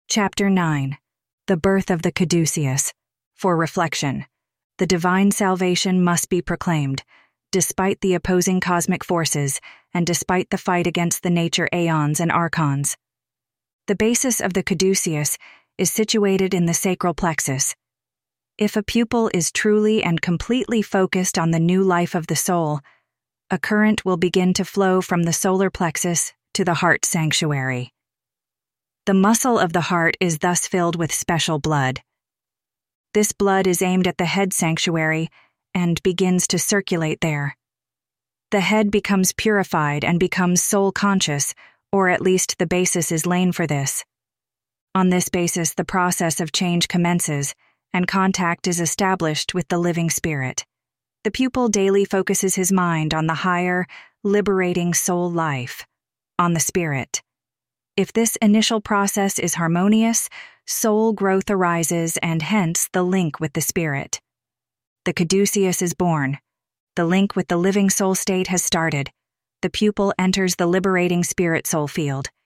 Chapter 9. The Birth of the Caduceus. For reflection. The divine salvation must be proclaimed, despite the opposing cosmic forces and despite the fight against the nature aeons and archons. The basis of the caduceus is situated in the sacral plexus. If a pupil is truly and completely focused on the new life of the soul, a current will begin to flow from the solar plexus to the heart sanctuary. The muscle of the heart is thus filled with special blood. This blood is aimed at the head sanctuary and begins to circulate there. The head becomes purified and becomes soul-conscious, or at least the basis is laid for this. On this basis, the process of change commences, and contact is established with the living spirit. The pupil daily focuses his mind on the higher, liberating soul life, on the spirit. If this initial process is harmonious, soul growth arises and hence the link with the spirit. The caduceus is born. The link with the living soul state has started. The pupil enters the liberating spirit soul field.